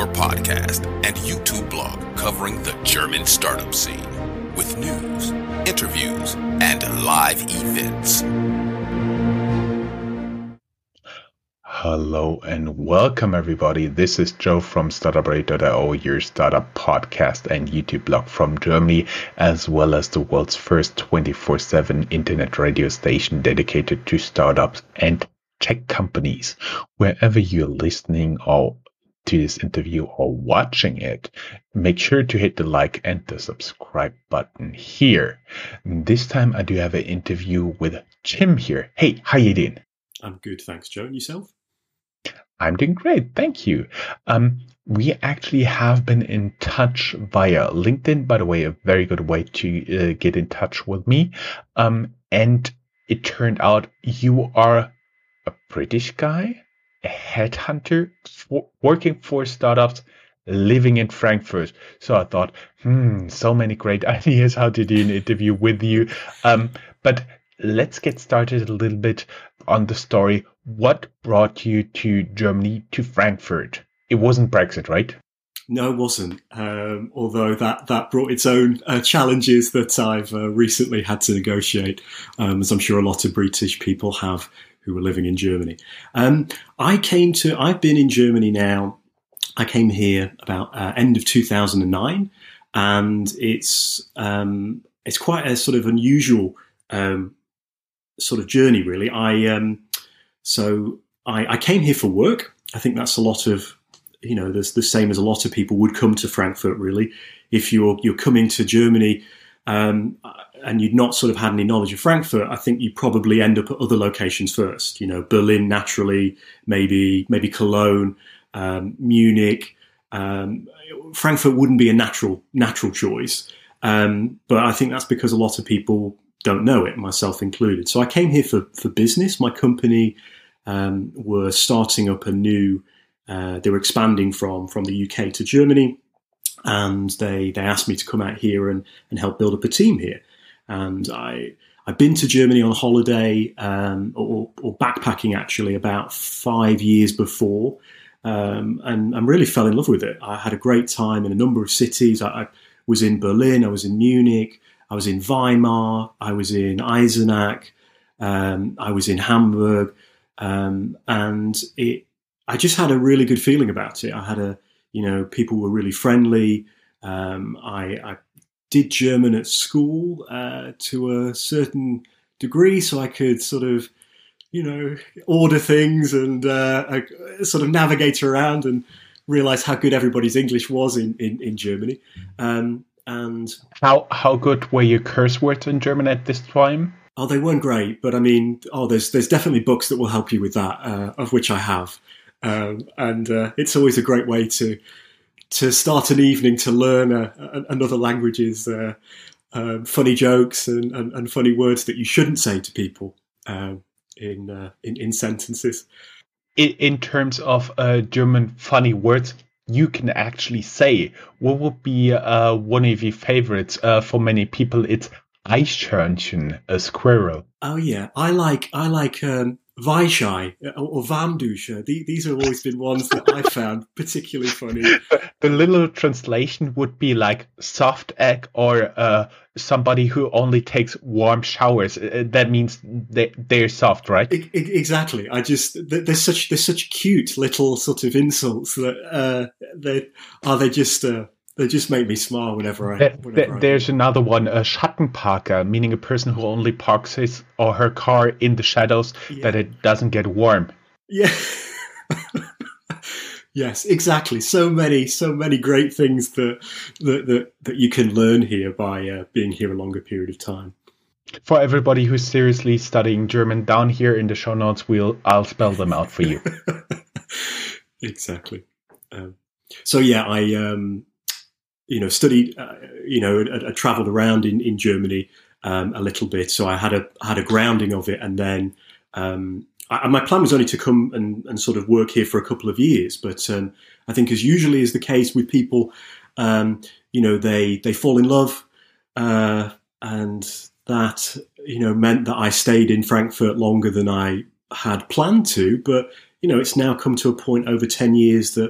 podcast and YouTube blog covering the German startup scene with news, interviews, and live events. Hello and welcome everybody. This is Joe from StartupRadio.io, your startup podcast and YouTube blog from Germany, as well as the world's first 24/7 internet radio station dedicated to startups and tech companies. Wherever you're listening or to this interview or watching it, make sure to hit the like and the subscribe button here. This time I do have an interview with Jim here. Hey, how you doing? I'm good, thanks, Joe. And yourself? I'm doing great, thank you. We actually have been in touch via LinkedIn, by the way, a very good way to get in touch with me. And it turned out you are a British guy, a headhunter, working for startups, living in Frankfurt. So I thought, so many great ideas how to do an interview with you. But let's get started a little bit on the story. What brought you to Germany, to Frankfurt? It wasn't Brexit, right? No, it wasn't. Although that brought its own challenges that I've recently had to negotiate, as I'm sure a lot of British people have who were living in Germany. I've been in Germany now. I came here about end of 2009, and it's quite a sort of unusual sort of journey, really. I came here for work. I think that's a lot of, there's the same as a lot of people would come to Frankfurt, really. If you're coming to Germany and you'd not sort of had any knowledge of Frankfurt, I think you probably end up at other locations first. Berlin naturally, maybe Cologne, Munich. Frankfurt wouldn't be a natural choice, but I think that's because a lot of people don't know it, myself included. So I came here for business. My company were starting up a new. They were expanding from the UK to Germany, and they asked me to come out here and help build up a team here. And I've been to Germany on holiday or backpacking actually about 5 years before, and I really fell in love with it. I had a great time in a number of cities. I was in Berlin, I was in Munich, I was in Weimar, I was in Eisenach, I was in Hamburg, and I just had a really good feeling about it. I had people were really friendly. I did German at school to a certain degree, so I could sort of, order things and sort of navigate around and realize how good everybody's English was in Germany. And how good were your curse words in German at this time? Oh, they weren't great, but I mean, there's definitely books that will help you with that, of which I have. And it's always a great way to start an evening to learn another language's funny jokes and funny words that you shouldn't say to people in sentences. In terms of German funny words you can actually say, what would be one of your favorites? For many people, it's Eichhörnchen, a squirrel. Oh yeah, I like Weichei or Warmdusche. These have always been ones that I found particularly funny. The little translation would be like soft egg or somebody who only takes warm showers. That means they're soft, right? Exactly. There's such cute little sort of insults that they just make me smile whenever There's another one, a Schattenparker, meaning a person who only parks his or her car in the shadows that it doesn't get warm. Yeah. Yes, exactly. So many great things that you can learn here by being here a longer period of time. For everybody who's seriously studying German, down here in the show notes, I'll spell them out for you. Exactly. So yeah, I studied, I traveled around in Germany a little bit. So I had a grounding of it. And then my plan was only to come and sort of work here for a couple of years. But I think as usually is the case with people, they fall in love. And that, meant that I stayed in Frankfurt longer than I had planned to. But, it's now come to a point over 10 years that,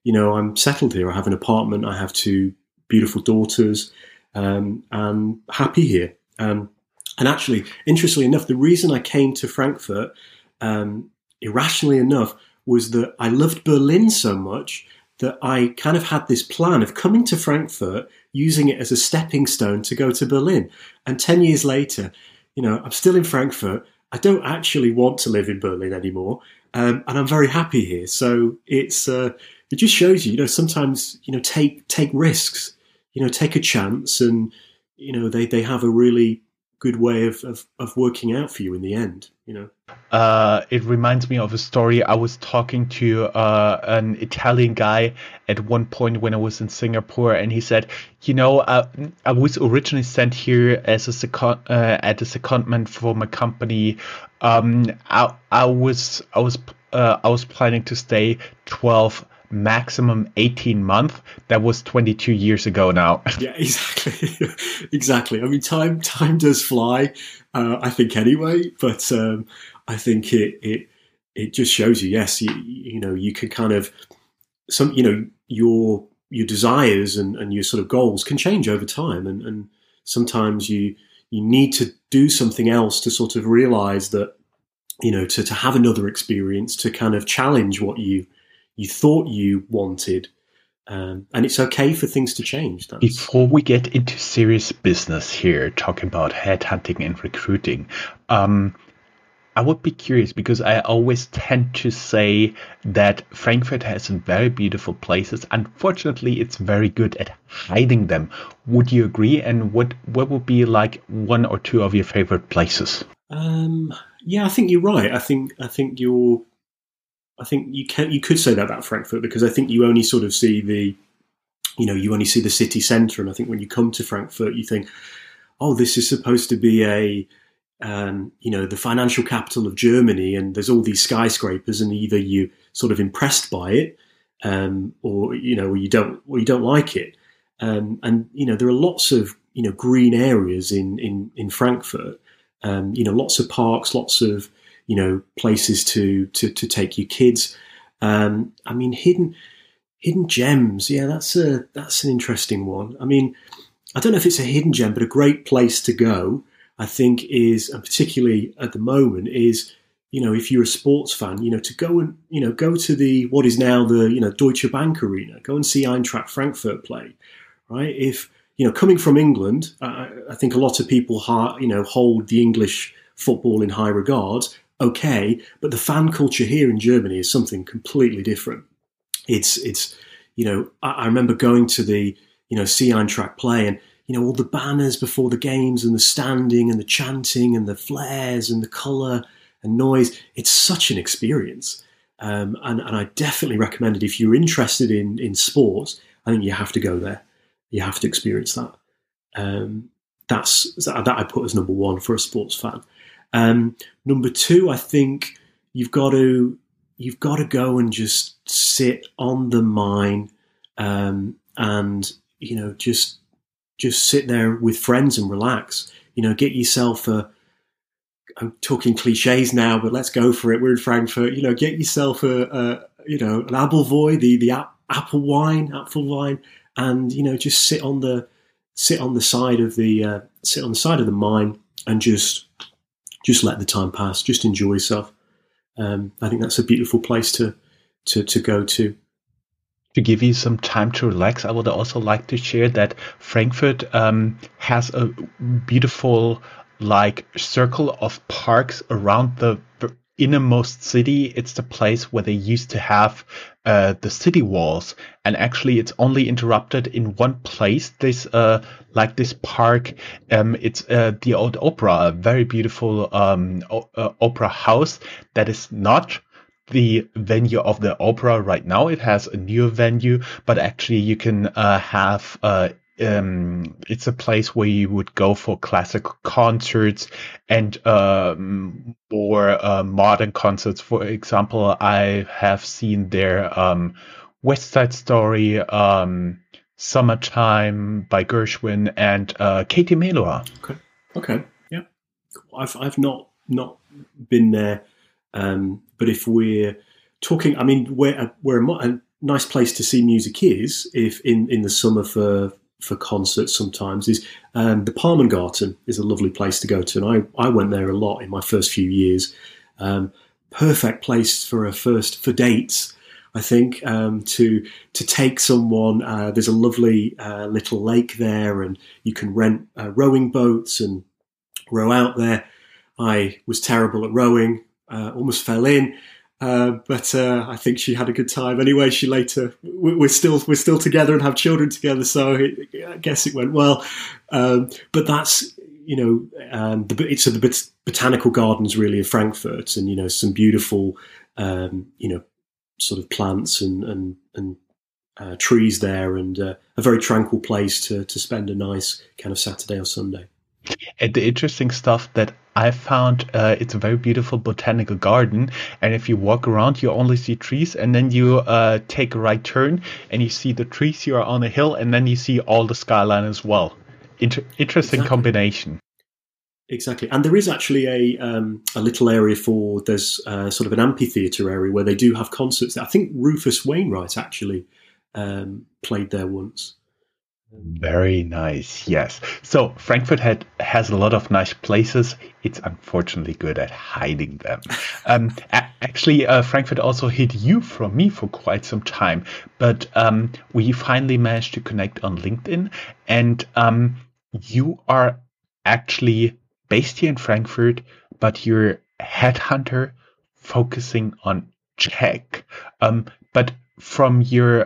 I'm settled here. I have an apartment. I have 2 beautiful daughters, and happy here. And actually, interestingly enough, the reason I came to Frankfurt, irrationally enough, was that I loved Berlin so much that I kind of had this plan of coming to Frankfurt, using it as a stepping stone to go to Berlin. And 10 years later, I'm still in Frankfurt. I don't actually want to live in Berlin anymore, and I'm very happy here. So it just shows you, sometimes, take risks, take a chance, and they have a really good way of working out for you in the end. It reminds me of a story. I was talking to an Italian guy at one point when I was in Singapore, and he said, I was originally sent here as a secondment for my company. I was planning to stay 12, maximum 18 months. That was 22 years ago now. Yeah, exactly. Exactly. I mean, time does fly, I think anyway, but I think it just shows you, yes, you can kind of, your desires and your sort of goals can change over time. And sometimes you need to do something else to sort of realize that, to have another experience, to kind of challenge what you thought you wanted. And it's okay for things to change. Before we get into serious business here, talking about headhunting and recruiting, I would be curious, because I always tend to say that Frankfurt has some very beautiful places. Unfortunately, it's very good at hiding them. Would you agree? And what would be like 1 or 2 of your favorite places? Yeah, I think you're right. I think you could say that about Frankfurt, because I think you only sort of see you only see the city centre. And I think when you come to Frankfurt, you think, oh, this is supposed to be the financial capital of Germany, and there's all these skyscrapers, and either you sort of impressed by it, or you don't like it. And there are lots of green areas in Frankfurt. Lots of parks, lots of places to take your kids. I mean, hidden gems. Yeah, that's an interesting one. I mean, I don't know if it's a hidden gem, but a great place to go, I think, is, and particularly at the moment, is, if you're a sports fan, to go and, go to what is now the, Deutsche Bank Arena, go and see Eintracht Frankfurt play, right? If, coming from England, I think a lot of people, hold the English football in high regard. Okay, but the fan culture here in Germany is something completely different. It's I remember going to the, see Eintracht play, and, all the banners before the games, and the standing and the chanting and the flares and the colour and noise. It's such an experience. And I definitely recommend it. If you're interested in sports, I think you have to go there. You have to experience that. That I put as number 1 for a sports fan. Number 2, I think you've got to go and just sit on the Main, and just sit there with friends and relax. Get yourself I'm talking cliches now, but let's go for it. We're in Frankfurt. Get yourself an Appleboy, the apple wine, and just sit on the side of the Main and just let the time pass. Just enjoy yourself. I think that's a beautiful place to go to. To give you some time to relax, I would also like to share that Frankfurt has a beautiful circle of parks around the innermost city. It's the place where they used to have the city walls, and actually it's only interrupted in one place. This this park, it's the Old Opera, a very beautiful opera house that is not the venue of the opera right now. It has a new venue, but actually you can have it's a place where you would go for classic concerts and more modern concerts. For example, I have seen their West Side Story, Summertime by Gershwin, and Katie Melua. Okay, yeah. I've not been there. But if we're talking, I mean, where nice place to see music is, if in the summer for concerts sometimes, is the Palmengarten is a lovely place to go to, and I went there a lot in my first few years. Perfect place for dates, I think, to take someone. There's a lovely little lake there, and you can rent rowing boats and row out there. I was terrible at rowing, almost fell in. But I think she had a good time. Anyway, she later we're still together and have children together, so I guess it went well. But that's it's the botanical gardens really of Frankfurt, and some beautiful sort of plants and trees there, and a very tranquil place to spend a nice kind of Saturday or Sunday. And the interesting stuff that I found, it's a very beautiful botanical garden, and if you walk around, you only see trees, and then you take a right turn, and you see the trees. You are on a hill, and then you see all the skyline as well. Interesting combination. Exactly, and there is actually a little area there's sort of an amphitheatre area where they do have concerts. I think Rufus Wainwright actually played there once. Very nice, yes. So Frankfurt has a lot of nice places. It's unfortunately good at hiding them. Actually, Frankfurt also hid you from me for quite some time, but we finally managed to connect on LinkedIn, and you are actually based here in Frankfurt, but you're a headhunter focusing on Czech. But from your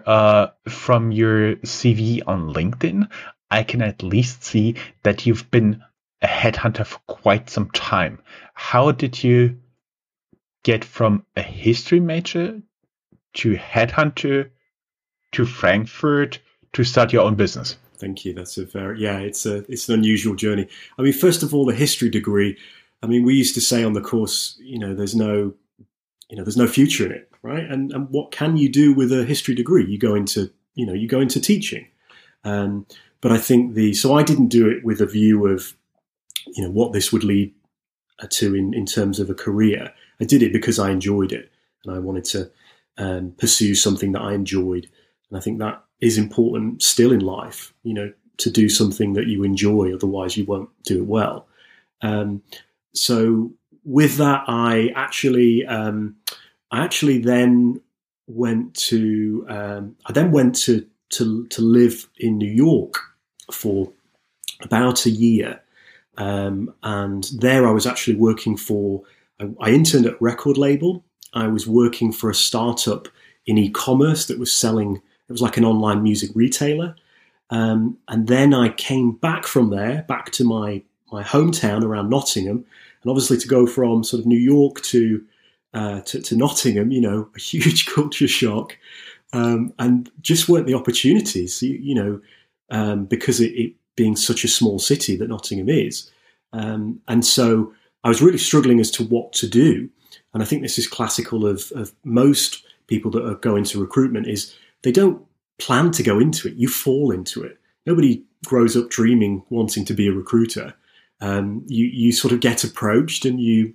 CV on LinkedIn, I can at least see that you've been a headhunter for quite some time. How did you get from a history major to headhunter to Frankfurt to start your own business? Thank you. That's it's an unusual journey. I mean, first of all, the history degree. I mean, we used to say on the course, there's no future in it. Right, and what can you do with a history degree? You go into teaching, but I think so I didn't do it with a view of, what this would lead to in terms of a career. I did it because I enjoyed it, and I wanted to pursue something that I enjoyed, and I think that is important still in life. To do something that you enjoy, otherwise you won't do it well. So with that, I actually then went to live in New York for about a year, and there I was actually working for. I interned at a record label. I was working for a startup in e-commerce that was selling. It was like an online music retailer, and then I came back from there, back to my hometown around Nottingham, and obviously to go from sort of New York to Nottingham, a huge culture shock, and just weren't the opportunities, because it being such a small city that Nottingham is. And so I was really struggling as to what to do. And I think this is classical of most people that are going to recruitment, is they don't plan to go into it. You fall into it. Nobody grows up dreaming, wanting to be a recruiter. You sort of get approached, and you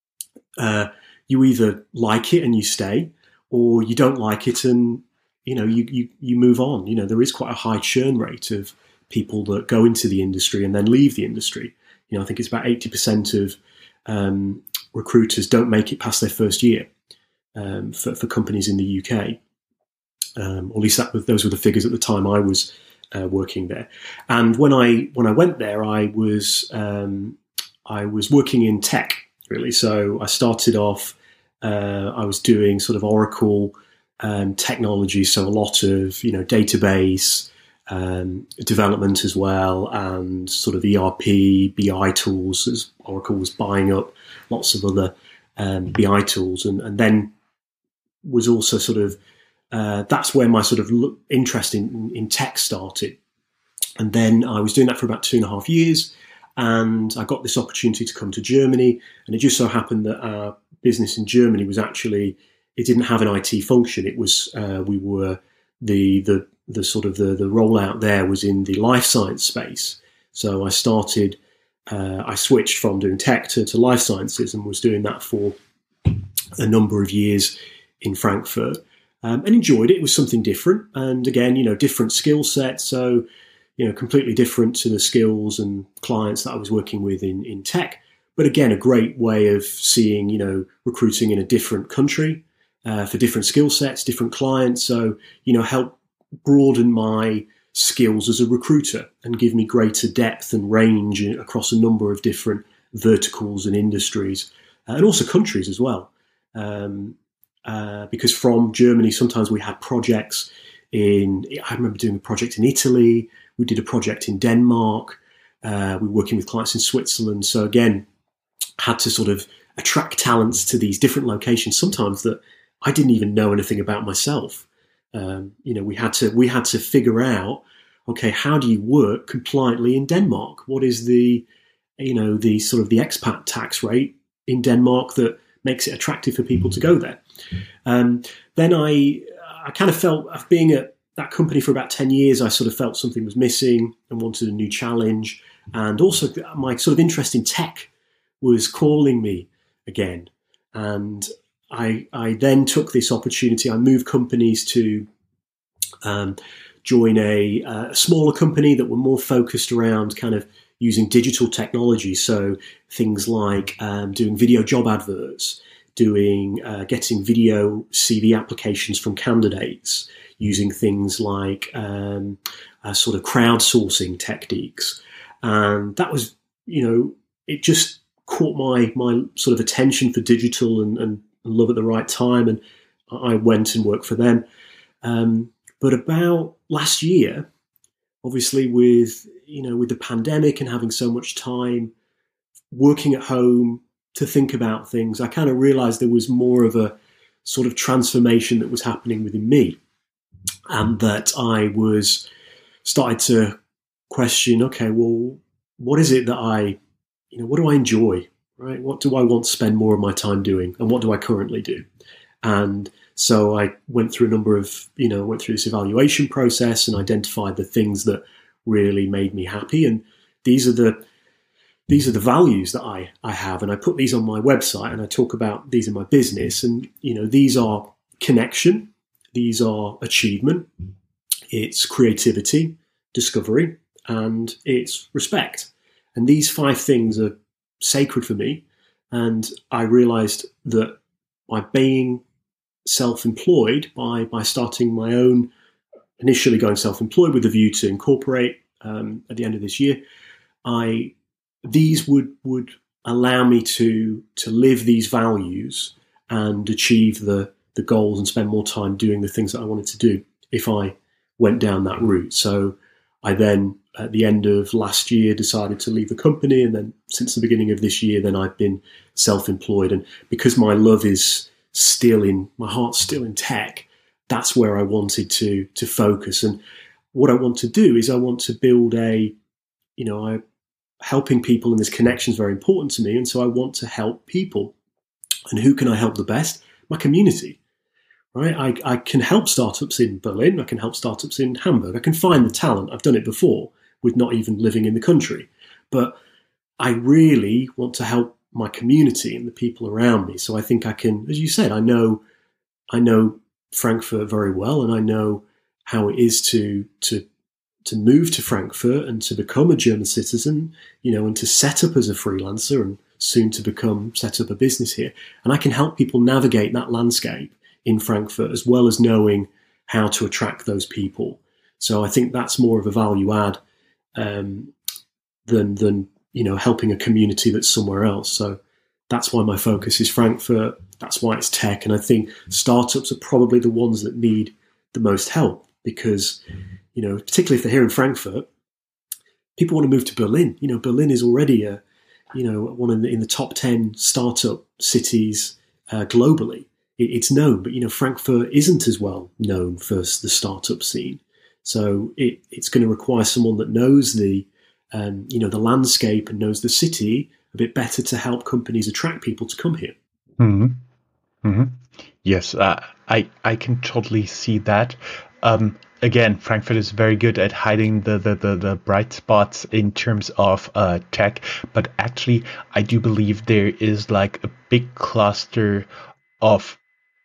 either like it and you stay, or you don't like it and you move on. There is quite a high churn rate of people that go into the industry and then leave the industry. I think it's about 80% of recruiters don't make it past their first year for companies in the UK. Or at least those were the figures at the time I was working there. And when I went there, I was working in tech, really. So I started off, I was doing sort of Oracle technology, so a lot of database development as well, and sort of ERP, BI tools, as Oracle was buying up lots of other BI tools, and then was also sort of that's where my sort of interest in tech started. And then I was doing that for about 2.5 years, and I got this opportunity to come to Germany, and it just so happened that our business in Germany was actually, it didn't have an IT function. It was we were the sort of the rollout there was in the life science space. So I started, I switched from doing tech to life sciences, and was doing that for a number of years in Frankfurt. and enjoyed it. It was something different. And again, different skill sets. So, completely different to the skills and clients that I was working with in tech. But again, a great way of seeing, recruiting in a different country for different skill sets, different clients. So, help broaden my skills as a recruiter and give me greater depth and range across a number of different verticals and industries, and also countries as well. Because from Germany, sometimes we had projects I remember doing a project in Italy. We did a project in Denmark. We were working with clients in Switzerland. So again, had to sort of attract talents to these different locations, sometimes that I didn't even know anything about myself. We had to figure out, okay, how do you work compliantly in Denmark? What is the sort of the expat tax rate in Denmark that makes it attractive for people to go there? Then I kind of felt, after being at that company for about 10 years, I sort of felt something was missing and wanted a new challenge. And also my sort of interest in tech was calling me again. And I then took this opportunity. I moved companies to join a smaller company that were more focused around kind of using digital technology. So things like doing video job adverts, getting video CV applications from candidates, using things like sort of crowdsourcing techniques. And that was, it just caught my sort of attention for digital and love at the right time. And I went and worked for them. But about last year, obviously with the pandemic and having so much time working at home to think about things, I kind of realized there was more of a sort of transformation that was happening within me. And that I was started to question, okay, well, what is it that what do I enjoy, right? What do I want to spend more of my time doing? And what do I currently do? And so I went through a number of, went through this evaluation process and identified the things that really made me happy. And these are the values that I have. And I put these on my website and I talk about these in my business. And, these are connection. These are achievement. It's creativity, discovery, and it's respect. And these 5 things are sacred for me. And I realized that by being self-employed, by starting my own, initially going self-employed with a view to incorporate at the end of this year, these would allow me to live these values and achieve the goals and spend more time doing the things that I wanted to do if I went down that route. So I then, at the end of last year, decided to leave the company. And then since the beginning of this year, then I've been self-employed. And because my love is my heart's still in tech, that's where I wanted to focus. And what I want to do is I want to build helping people, and this connection is very important to me. And so I want to help people. And who can I help the best? My community. Right? I can help startups in Berlin. I can help startups in Hamburg. I can find the talent. I've done it before with not even living in the country. But I really want to help my community and the people around me. So I think I can, as you said, I know Frankfurt very well, and I know how it is to move to Frankfurt and to become a German citizen, and to set up as a freelancer and soon to set up a business here. And I can help people navigate that landscape in Frankfurt, as well as knowing how to attract those people. So I think that's more of a value add than helping a community that's somewhere else. So that's why my focus is Frankfurt. That's why it's tech. And I think startups are probably the ones that need the most help because, particularly if they're here in Frankfurt, people want to move to Berlin. Berlin is already one in the top 10 startup cities globally. It's known, but Frankfurt isn't as well known for the startup scene. So it's going to require someone that knows the landscape and knows the city a bit better to help companies attract people to come here. Mm-hmm. Mm-hmm. Yes, I can totally see that. Again, Frankfurt is very good at hiding the bright spots in terms of tech, but actually, I do believe there is like a big cluster of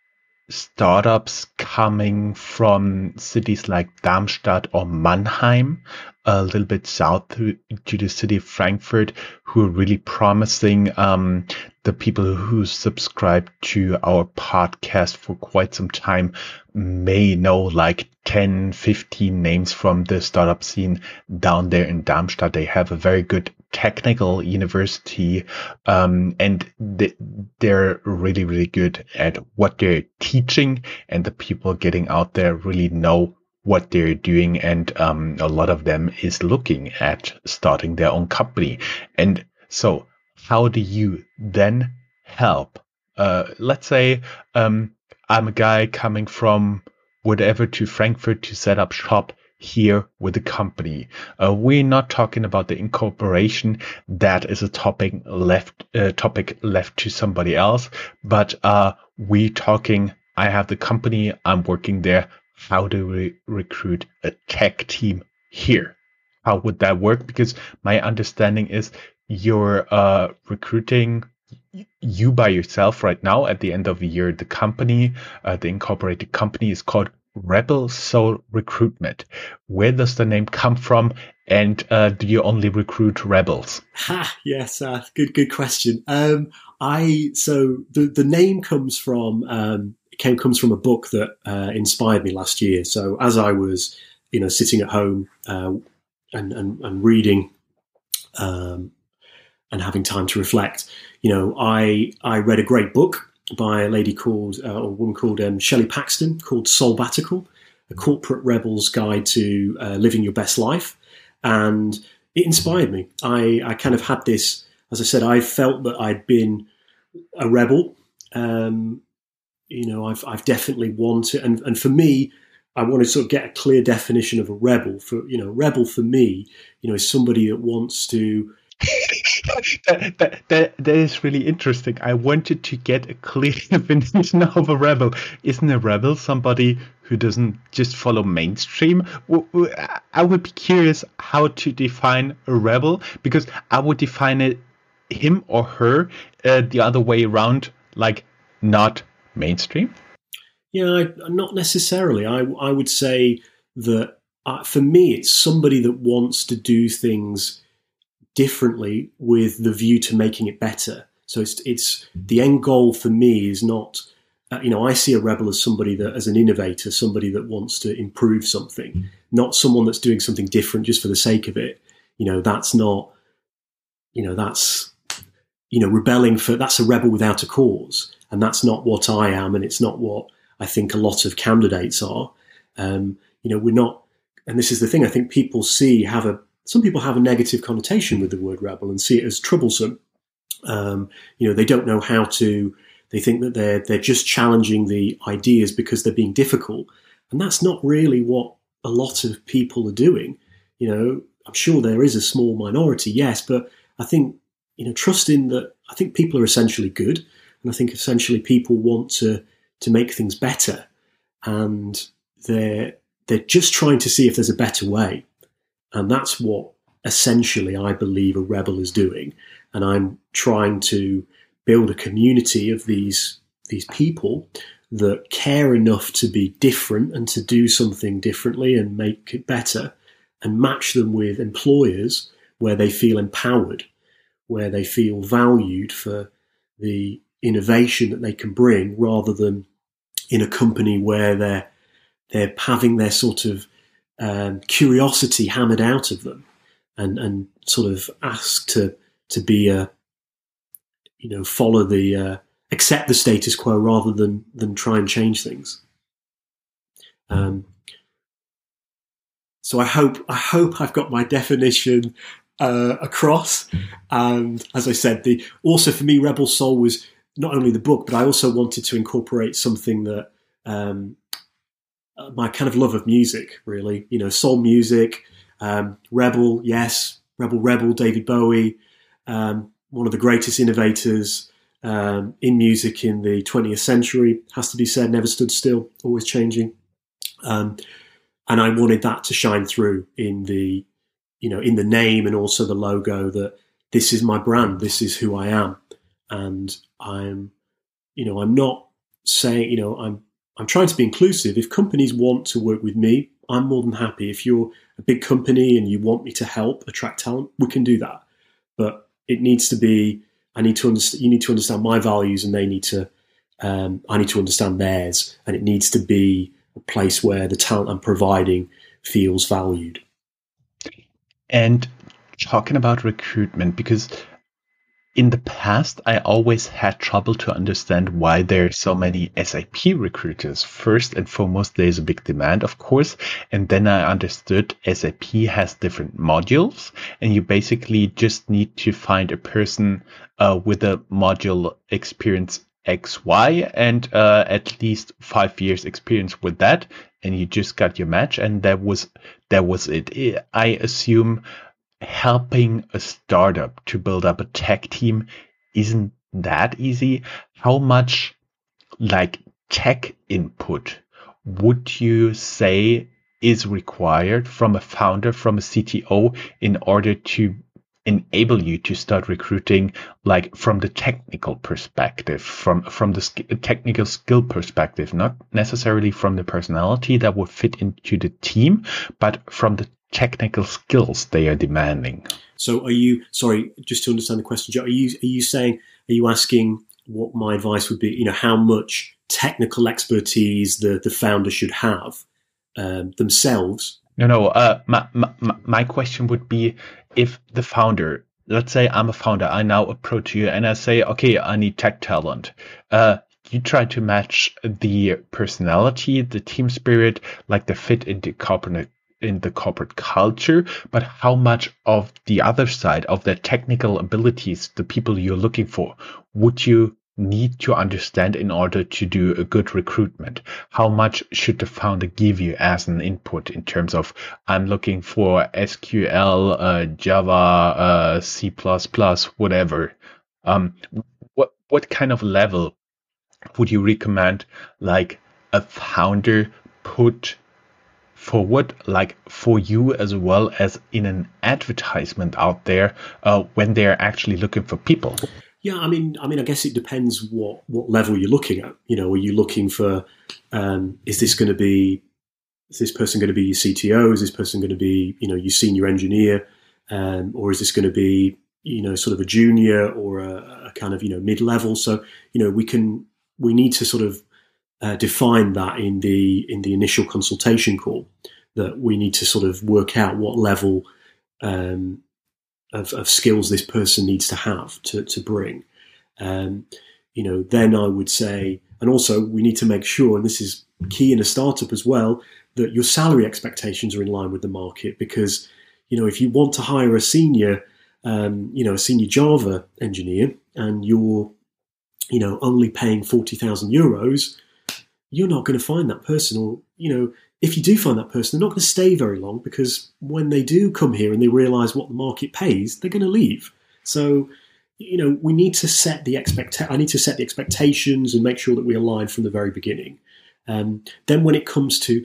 startups coming from cities like Darmstadt or Mannheim, a little bit south to the city of Frankfurt, who are really promising. The people who subscribe to our podcast for quite some time may know like 10, 15 names from the startup scene down there in Darmstadt. They have a very good technical university, and they're really, really good at what they're teaching, and the people getting out there really know what they're doing, and a lot of them is looking at starting their own company. And so how do you then help? Let's say I'm a guy coming from whatever to Frankfurt to set up shop here with the company. We're not talking about the incorporation. That is a topic left to somebody else. But we're talking, I have the company, I'm working there. How do we recruit a tech team here? How would that work? Because my understanding is you're recruiting you by yourself right now. At the end of the year, the company, the incorporated company, is called Rebel Soul Recruitment. Where does the name come from? And do you only recruit rebels? Yes, good question. So the name comes from comes from a book that inspired me last year. So as I was, sitting at home and reading and having time to reflect, I read a great book by a lady called, or a woman called Shelley Paxton, called Soulbatical, A Corporate Rebel's Guide to Living Your Best Life. And it inspired me. I kind of had this, as I said, I felt that I'd been a rebel. I've definitely wanted, and for me, I want to sort of get a clear definition of a rebel. Rebel for me, is somebody that wants to. That is really interesting. I wanted to get a clear definition of a rebel. Isn't a rebel somebody who doesn't just follow mainstream? I would be curious how to define a rebel, because I would define it him or her the other way around, like not mainstream. Yeah, not necessarily. I would say that for me, it's somebody that wants to do things differently with the view to making it better. So it's the end goal for me is not, I see a rebel as somebody that, as an innovator, somebody that wants to improve something, not someone that's doing something different just for the sake of it. That's not, that's, rebelling for, that's a rebel without a cause. And that's not what I am. And it's not what I think a lot of candidates are. We're not, and this is the thing, I think people some people have a negative connotation with the word rebel and see it as troublesome. They don't know how to, they think that they're just challenging the ideas because they're being difficult. And that's not really what a lot of people are doing. I'm sure there is a small minority, yes, but I think, trusting that, I think people are essentially good. And I think essentially people want to make things better. And they're just trying to see if there's a better way. And that's what essentially I believe a rebel is doing. And I'm trying to build a community of these people that care enough to be different and to do something differently and make it better, and match them with employers where they feel empowered, where they feel valued for the innovation that they can bring, rather than in a company where they're having their sort of curiosity hammered out of them, and sort of asked to be follow the accept the status quo rather than try and change things. So I hope I've got my definition across. And as I said, also for me, Rebel Soul was not only the book, but I also wanted to incorporate something that my kind of love of music, really, soul music, Rebel, yes, Rebel, David Bowie, one of the greatest innovators in music in the 20th century, has to be said, never stood still, always changing. And I wanted that to shine through in the name and also the logo, that this is my brand, this is who I am. And I'm not saying, I'm trying to be inclusive. If companies want to work with me, I'm more than happy. If you're a big company and you want me to help attract talent, we can do that. But it needs to be, you need to understand my values, and they need to, I need to understand theirs. And it needs to be a place where the talent I'm providing feels valued. And talking about recruitment, because in the past, I always had trouble to understand why there are so many SAP recruiters. First and foremost, there's a big demand, of course. And then I understood SAP has different modules, and you basically just need to find a person with a module experience XY and at least 5 years experience with that. And you just got your match. And that was it. I assume helping a startup to build up a tech team isn't that easy. How much tech input would you say is required from a founder, from a CTO, in order to enable you to start recruiting, from the technical perspective, from the technical skill perspective, not necessarily from the personality that would fit into the team, but from the technical skills they are demanding? So sorry, just to understand the question, Joe, are you asking what my advice would be, how much technical expertise the founder should have themselves? No. My question would be, if the founder, let's say I'm a founder, I now approach you and I say, okay, I need tech talent. You try to match the personality, the team spirit, the fit in the corporate culture, but how much of the other side of the technical abilities, the people you're looking for, would you need to understand in order to do a good recruitment? How much should the founder give you as an input in terms of, I'm looking for SQL, Java, C++, whatever? What kind of level would you recommend a founder put forward, for you, as well as in an advertisement out there, when they're actually looking for people? Yeah, I mean, I guess it depends what level you're looking at. Are you looking for, is this person going to be your CTO? Is this person going to be, your senior engineer? Or is this going to be, sort of a junior or a kind of, mid-level? So, we need to sort of define that in the initial consultation call, that we need to sort of work out what level of skills this person needs to have to bring. Then I would say, and also we need to make sure, and this is key in a startup as well, that your salary expectations are in line with the market. Because, if you want to hire a senior Java engineer and you're, only paying 40,000 euros, you're not going to find that person. Or, if you do find that person, they're not going to stay very long, because when they do come here and they realize what the market pays, they're going to leave. So, we need to set the I need to set the expectations and make sure that we align from the very beginning. Then when it comes to,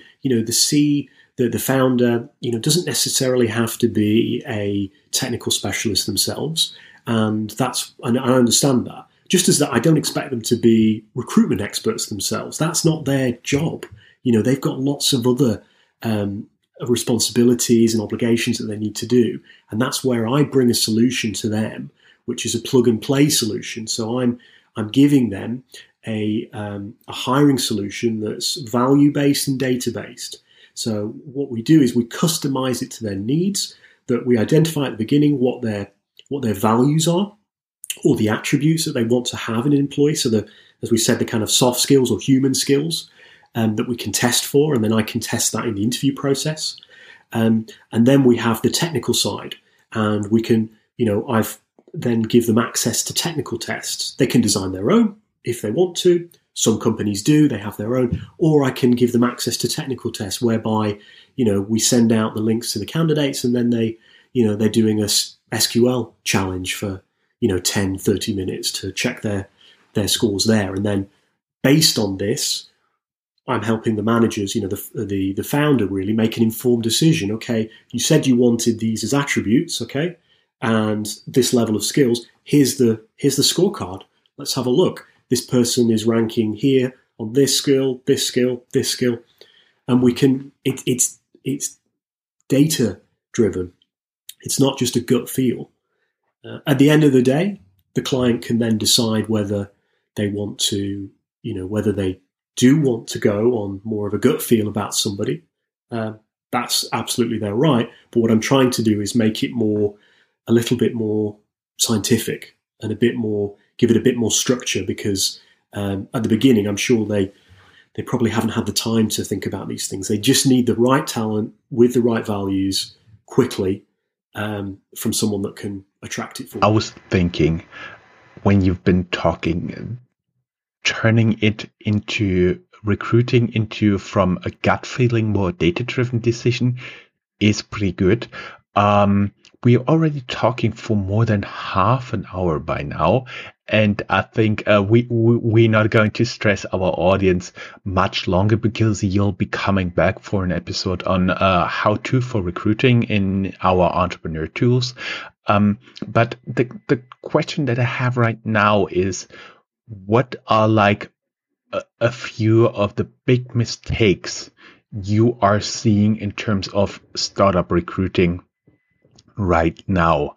the founder, doesn't necessarily have to be a technical specialist themselves. And I understand that. Just as that, I don't expect them to be recruitment experts themselves. That's not their job. They've got lots of other responsibilities and obligations that they need to do. And that's where I bring a solution to them, which is a plug-and-play solution. So I'm giving them a hiring solution that's value-based and data-based. So what we do is we customize it to their needs, that we identify at the beginning what their values are, or the attributes that they want to have in an employee. So as we said, the kind of soft skills or human skills that we can test for, and then I can test that in the interview process. And then we have the technical side, and we can, I've then give them access to technical tests. They can design their own if they want to. Some companies do, they have their own, or I can give them access to technical tests whereby, we send out the links to the candidates, and then they're doing a SQL challenge for, 10, 30 minutes to check their scores there. And then based on this, I'm helping the managers, the founder, really make an informed decision. Okay, you said you wanted these as attributes, okay, and this level of skills. Here's the scorecard. Let's have a look. This person is ranking here on this skill, this skill, this skill, and we can. It's data driven. It's not just a gut feel. At the end of the day, the client can then decide whether they want to, whether they do want to go on more of a gut feel about somebody. That's absolutely their right. But what I'm trying to do is make it a little bit more scientific and give it a bit more structure, because at the beginning, I'm sure they probably haven't had the time to think about these things. They just need the right talent with the right values quickly from someone that can attract it for them. I was thinking, when you've been talking, turning it into recruiting into from a gut feeling, more data-driven decision is pretty good. We're already talking for more than half an hour by now, and I think we're not going to stress our audience much longer, because you'll be coming back for an episode on how to for recruiting in our entrepreneur tools. But the question that I have right now is, what are like a few of the big mistakes you are seeing in terms of startup recruiting right now?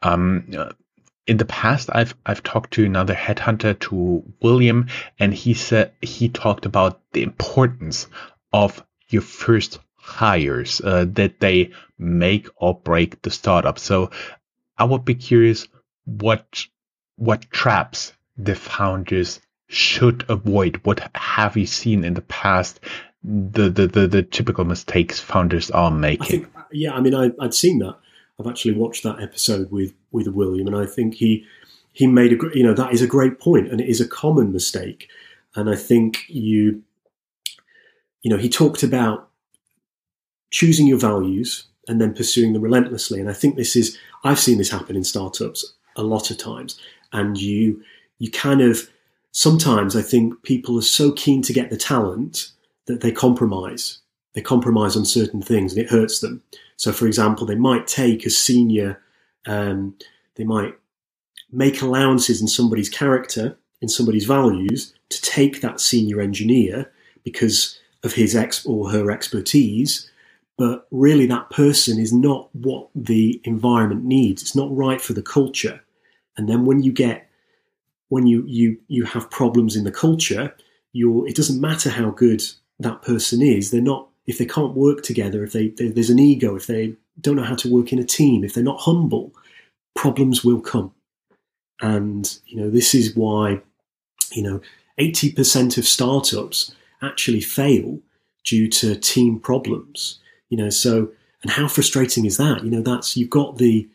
In the past, I've talked to another headhunter, to William, and he talked about the importance of your first hires, that they make or break the startup. So I would be curious what traps the founders should avoid. What have you seen in the past, the typical mistakes founders are making? I'd seen that. I've actually watched that episode with William, and I think he made that is a great point, and it is a common mistake. And I think he talked about choosing your values and then pursuing them relentlessly. And I think I've seen this happen in startups a lot of times. And you kind of, sometimes I think people are so keen to get the talent that they compromise. They compromise on certain things, and it hurts them. So, for example, they might take a senior, they might make allowances in somebody's character, in somebody's values, to take that senior engineer because of his or her expertise. But really, that person is not what the environment needs. It's not right for the culture. And then when you have problems in the culture, it doesn't matter how good that person is. If they can't work together, if there's an ego, if they don't know how to work in a team, if they're not humble, problems will come. And, this is why, 80% of startups actually fail due to team problems. So, and how frustrating is that? You've got the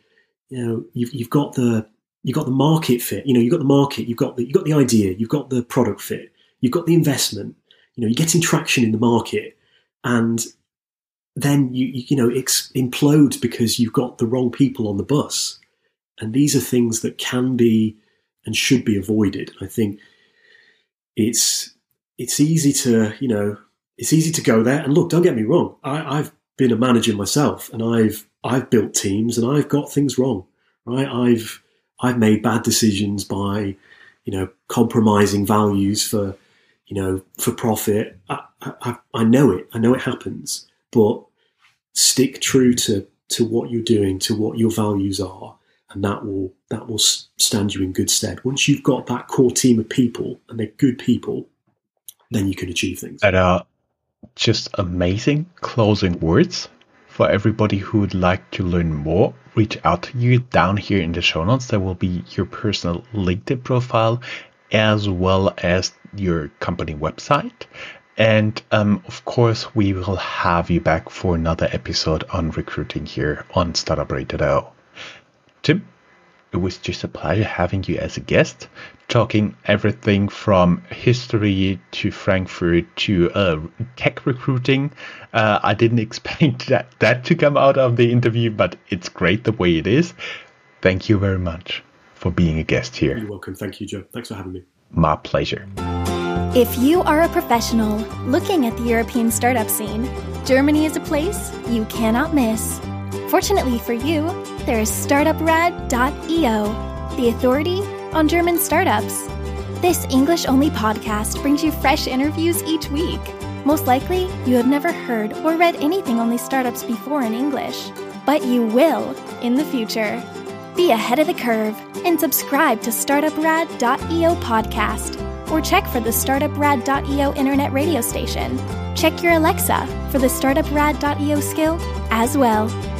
market fit. You've got the market, you've got the idea, you've got the product fit, you've got the investment. You're getting traction in the market. And then it implodes because you've got the wrong people on the bus. And these are things that can be and should be avoided. I think it's easy to go there. And look, don't get me wrong. I've been a manager myself, and I've built teams, and I've got things wrong. Right? I've made bad decisions by compromising values for profit. I know it. I know it happens. But stick true to what you're doing, to what your values are, and that will stand you in good stead. Once you've got that core team of people, and they're good people, then you can achieve things. That are just amazing closing words. For everybody who would like to learn more, reach out to you. Down here in the show notes, there will be your personal LinkedIn profile, as well as your company website. And of course, we will have you back for another episode on recruiting here on Startup Radio. Tim, it was just a pleasure having you as a guest, talking everything from history to Frankfurt to tech recruiting. I didn't expect that to come out of the interview, but it's great the way it is. Thank you very much for being a guest here. You're welcome. Thank you, Joe. Thanks for having me. My pleasure. If you are a professional looking at the European startup scene, Germany is a place you cannot miss. Fortunately for you, there is StartupRad.io, the authority on German startups. This English-only podcast brings you fresh interviews each week. Most likely, you have never heard or read anything on these startups before in English, but you will in the future. Be ahead of the curve and subscribe to StartupRad.io podcast, or check for the StartupRad.io internet radio station. Check your Alexa for the StartupRad.io skill as well.